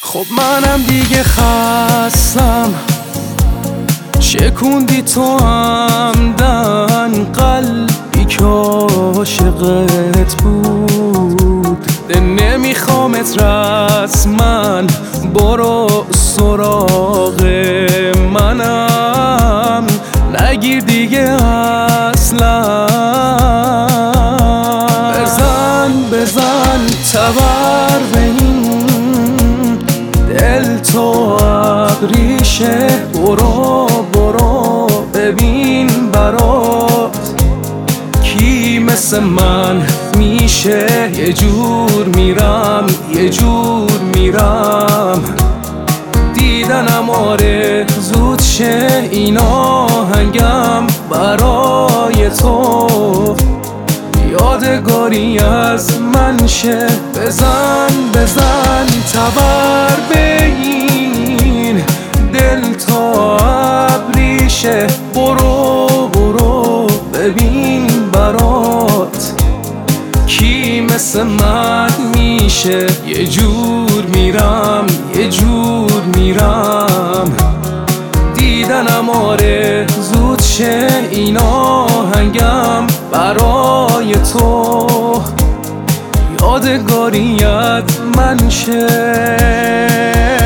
خب منم دیگه خستم، شکوندی تو همدن قلبی که عاشقت بود. نمیخوامت رسما، برو سراغ منم، نگیر دیگه اصلا. بزن تبر به این دل تو ابریشه، برو ببین برات کی مثل من میشه. یه جور میرم دیدنم آرزوت شه، این آهنگم برای تو یادگاری از من شه. بزن تبر به این دل تا ابریشه، برو ببین برات کی مثل من میشه. یه جور میرم دیدنم آرزوت شه، این آهنگم برای تو یادگاریت من شه.